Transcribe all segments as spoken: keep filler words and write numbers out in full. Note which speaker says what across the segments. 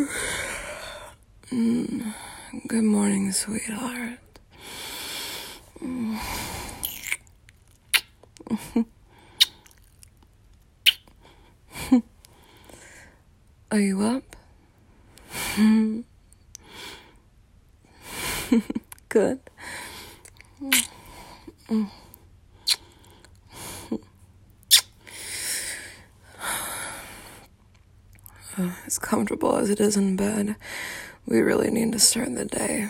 Speaker 1: Mm. Good morning, sweetheart. Mm. Are you up? Good. Mm. Uh, as comfortable as it is in bed, we really need to start the day.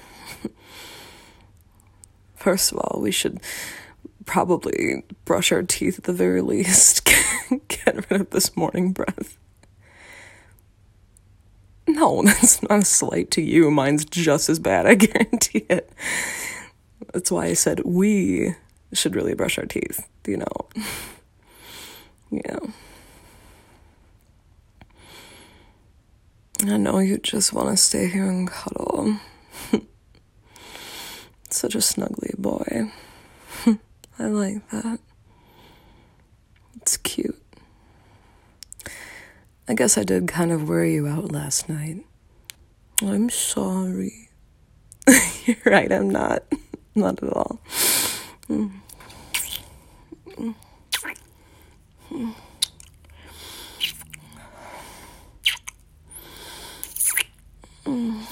Speaker 1: First of all, we should probably brush our teeth at the very least. Get rid of this morning breath. No, that's not a slight to you. Mine's just as bad, I guarantee it. That's why I said we should really brush our teeth, you know. Yeah. I know you just want to stay here and cuddle. Such a snuggly boy. I like that. It's cute. I guess I did kind of wear you out last night. I'm sorry. You're right, I'm not. Not at all. Mm. Mm. Mm. Mm.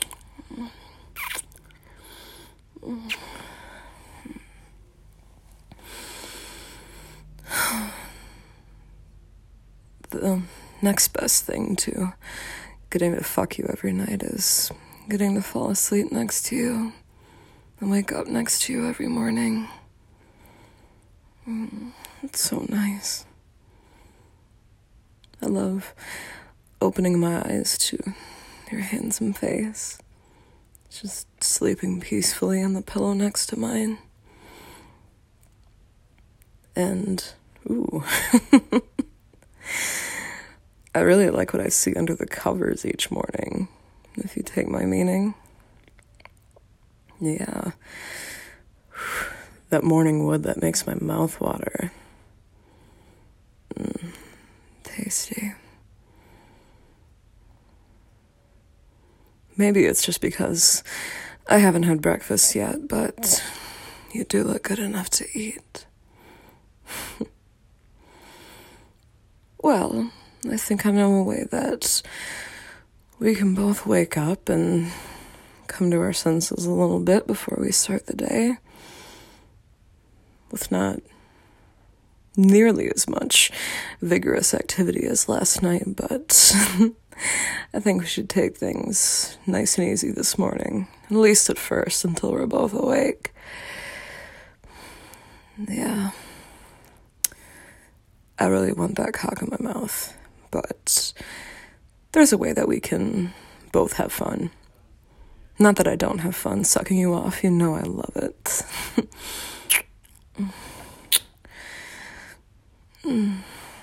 Speaker 1: Mm. The next best thing to getting to fuck you every night is getting to fall asleep next to you and wake up next to you every morning. Mm, it's so nice. I love opening my eyes to your handsome face, just sleeping peacefully on the pillow next to mine. And, ooh, I really like what I see under the covers each morning, if you take my meaning. Yeah. That morning wood that makes my mouth water. Mm, tasty. Maybe it's just because I haven't had breakfast yet, but you do look good enough to eat. Well, I think I know a way that we can both wake up and come to our senses a little bit before we start the day, with not nearly as much vigorous activity as last night, but I think we should take things nice and easy this morning, at least at first, until we're both awake. Yeah. I really want that cock in my mouth, but there's a way that we can both have fun. Not that I don't have fun sucking you off, you know I love it. mm.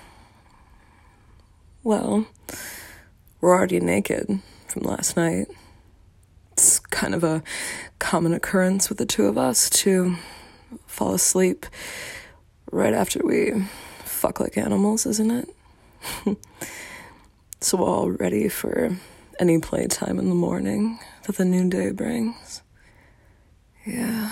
Speaker 1: Well, we're already naked from last night. It's kind of a common occurrence with the two of us to fall asleep right after we fuck like animals, isn't it? So we're all ready for any playtime in the morning that the new day brings. Yeah.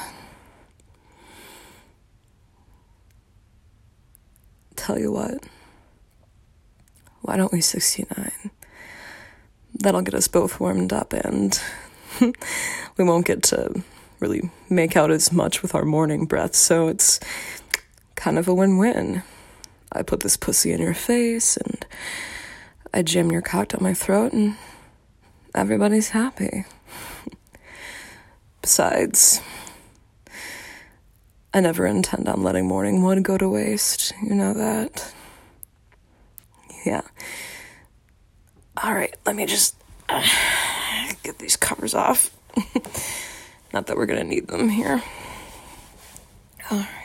Speaker 1: Tell you what. Why don't we sixty-nine? That'll get us both warmed up, and we won't get to really make out as much with our morning breath, so it's kind of a win-win. I put this pussy in your face, and I jam your cock down my throat, and everybody's happy. Besides, I never intend on letting morning wood go to waste. You know that? Yeah. All right, let me just uh, get these covers off. Not that we're gonna need them here. All right.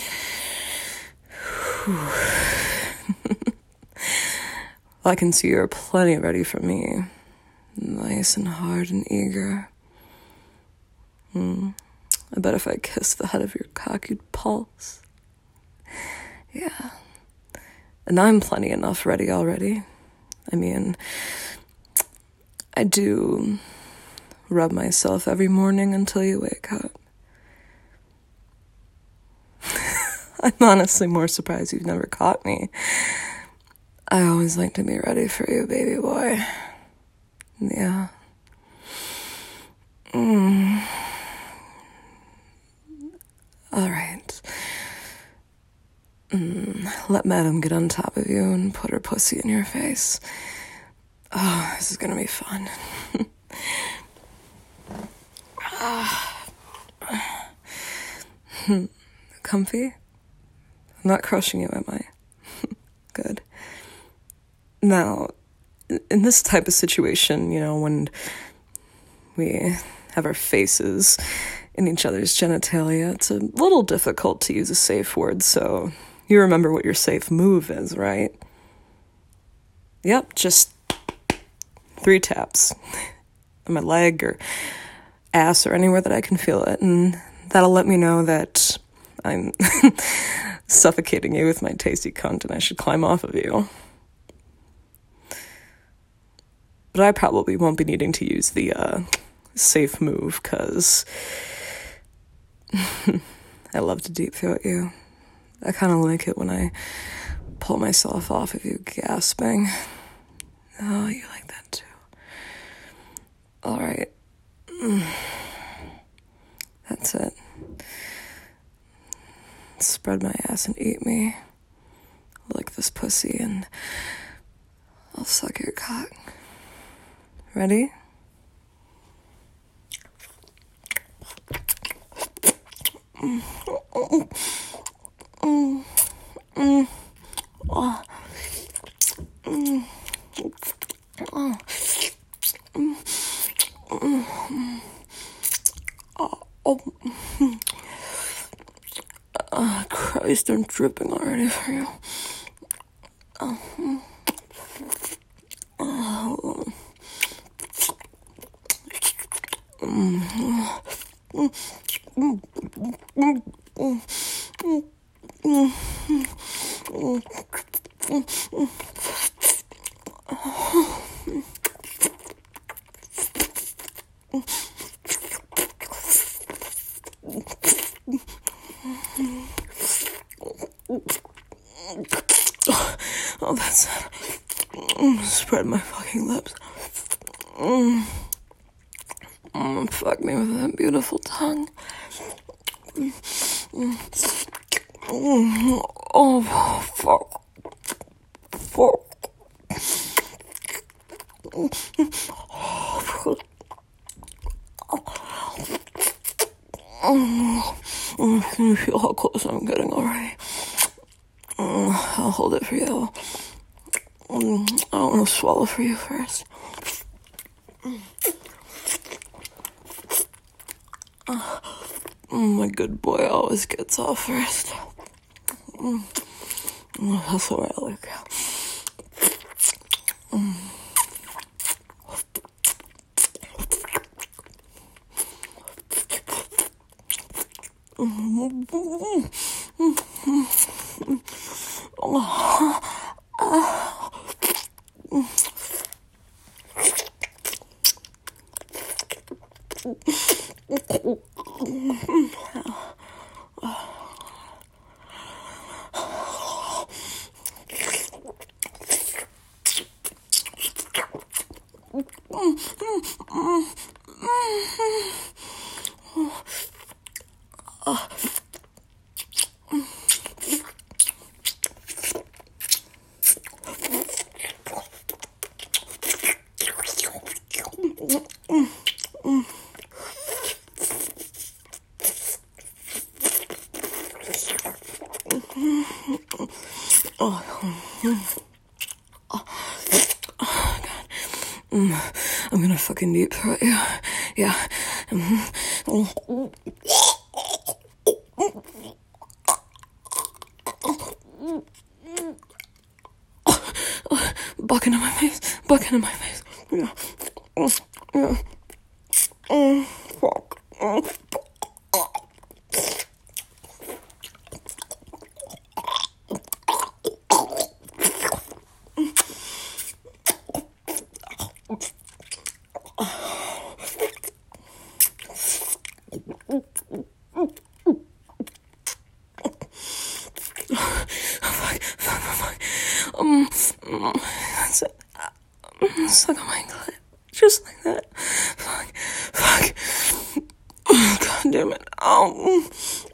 Speaker 1: Well, I can see you're plenty ready for me. Nice and hard and eager. Mm. I bet if I kissed the head of your cock, you'd pulse. Yeah. And I'm plenty enough ready already. I mean, I do rub myself every morning until you wake up. I'm honestly more surprised you've never caught me. I always like to be ready for you, baby boy. Yeah. Mm. All right. Mm. Let Madam get on top of you and put her pussy in your face. Oh, this is gonna be fun. Comfy? I'm not crushing you, am I? Good. Now, in this type of situation, you know, when we have our faces in each other's genitalia, it's a little difficult to use a safe word, so you remember what your safe move is, right? Yep, just three taps on my leg or ass or anywhere that I can feel it, and that'll let me know that I'm suffocating you with my tasty cunt and I should climb off of you. But I probably won't be needing to use the uh, safe move, because I love to deep throat you. I kind of like it when I pull myself off of you gasping. Oh, you like that too. All right. That's it. Spread my ass and eat me. Lick this pussy and I'll suck your cock. Ready? Mm. Mm. Mm. Oh. Mm. Oh. Mm. Mm. Oh. Oh. Oh, Christ, I'm dripping already for you. Oh. Oh. Mm. Mm. Mm. Mm. Mm. Mm. Mm. Mm. Oh, that's it. Mm, spread my fucking lips. Mm. Mm, fuck me with that beautiful tongue. Mm. Mm. Oh, fuck. Fuck. Mm. Can you feel how close I'm getting already? Mm. I'll hold it for you. Mm. I want to swallow for you first. Mm. Mm, my good boy always gets off first. Mm. Mm, that's the way I like it. Mm. Mm. Mm. Mm. Oh. Ah. Mm. Oh, oh, oh, God. Mm, I'm gonna fucking deep throat you. Yeah. Mm-hmm. Bucking in my face. Bucking in my face. Yeah. Mm, yeah. Mm, fuck. Mm. Um, that's it. Suck on my clit. Just like that. Fuck. Fuck. Oh, God damn it. Oh.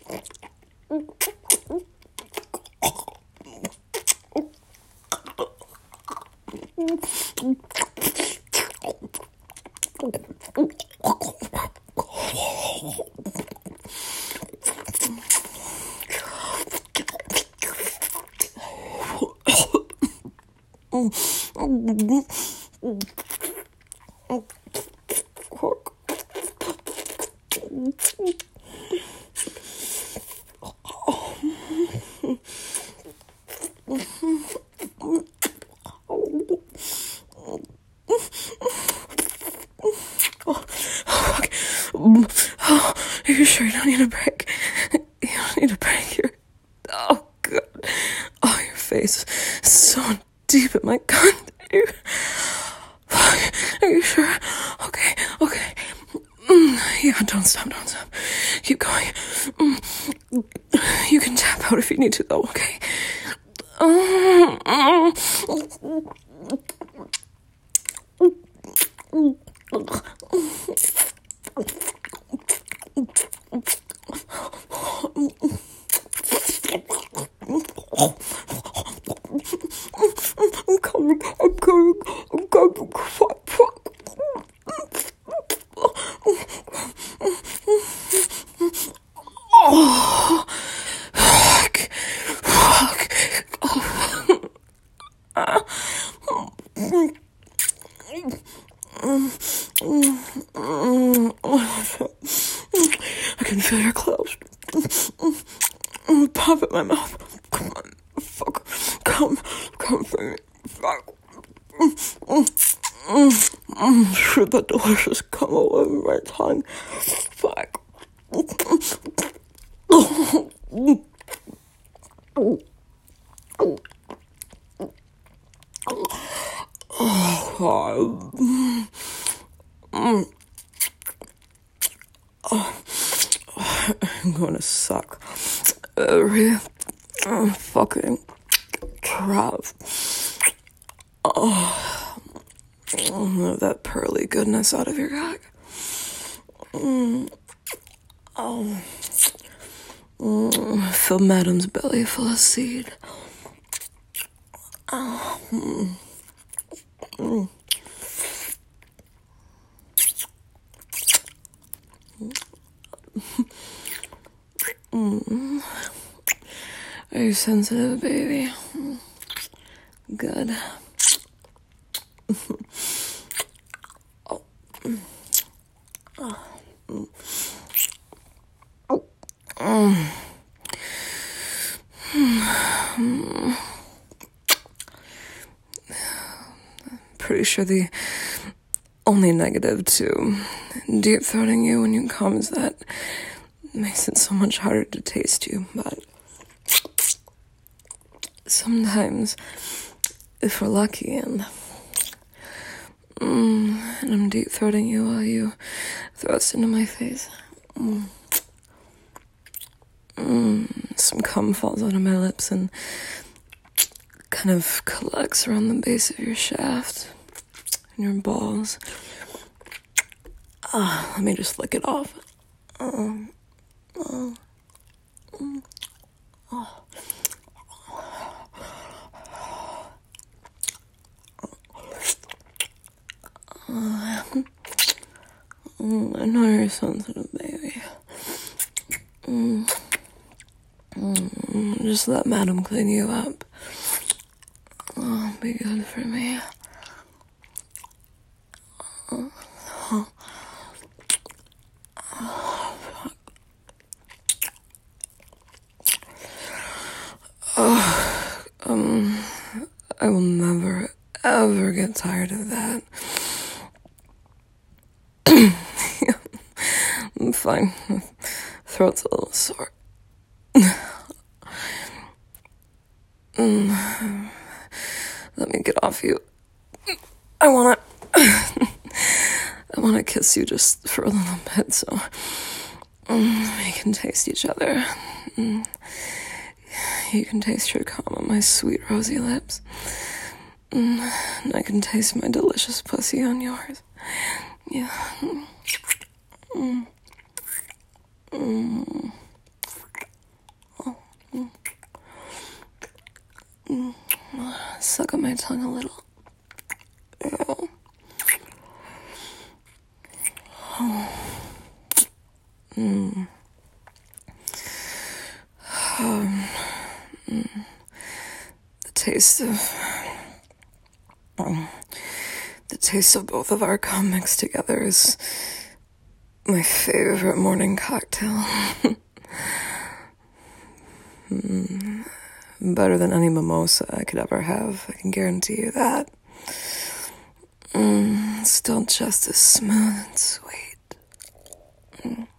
Speaker 1: Oh, are you sure you don't need a break? You don't need a break here. Oh, God. Oh, your face is so deep in my cunt. Are you, are you sure? Okay, okay. Mm, yeah, don't stop, don't stop. Keep going. Mm, you can tap out if you need to, though, okay? Mm, mm. I'm coming, I'm coming, I'm coming, fuck, fuck. Oh, fuck, fuck. I can feel your clothes. Pop in my mouth. Come on, fuck. Come, come for me. Fuck. Shoot that delicious cum all over my tongue. Fuck. Oh, God. Mm. Oh. I'm gonna suck every uh, fucking crap. Oh. Oh, that pearly goodness out of your cock. Mm. Oh. Mm. Fill Madam's belly full of seed. Oh. Mm. Mm. Mm. Are you sensitive, baby? Good. Oh. Oh. Mm. Mm. Pretty sure the only negative to deep throating you when you come is that it makes it so much harder to taste you, but sometimes if we're lucky and mm, and I'm deep throating you while you thrust into my face, mm, mm, some cum falls out of my lips and kind of collects around the base of your shaft and your balls. Ah, let me just lick it off. Um, oh, mm, oh. Uh, mm, I know you're sensitive, baby. Mm, mm, just let Madam clean you up. Oh, be good for me. Oh, oh. Oh, um, I will never, ever get tired of that. I'm fine. My throat's a little sore. mm. Let me get off you. I wanna, I wanna kiss you just for a little bit, so mm, we can taste each other. Mm. You can taste your cum on my sweet rosy lips. Mm, and I can taste my delicious pussy on yours. Yeah. Mm. Mm. Oh. Mm. Mm. Suck on my tongue a little. Oh. Oh. Mm. Um, mm. The taste of um, the taste of both of our cum mixed together is my favorite morning cocktail. mm. Better than any mimosa I could ever have. I can guarantee you that. Mm. Still just as smooth and sweet. Mm.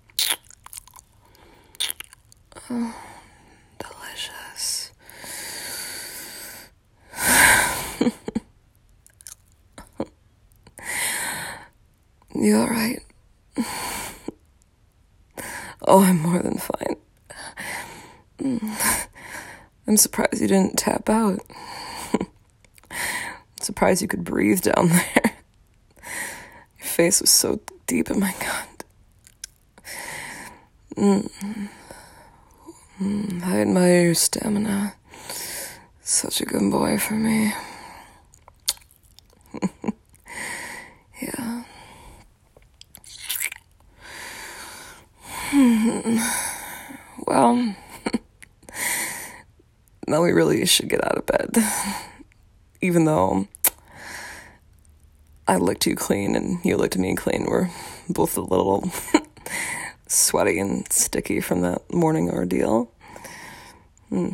Speaker 1: Oh, delicious. You alright? Oh, I'm more than fine. Mm. I'm surprised you didn't tap out. I'm surprised you could breathe down there. Your face was so deep in my gut. Mm. Mm, I admire your stamina. Such a good boy for me. Yeah. Well, now we really should get out of bed. Even though I looked you clean and you looked me clean, we're both a little sweaty and sticky from that morning ordeal. Hmm.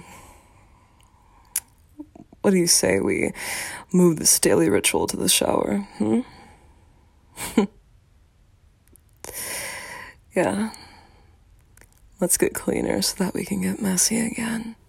Speaker 1: What do you say we move this daily ritual to the shower? Hmm? Yeah. Let's get cleaner so that we can get messy again.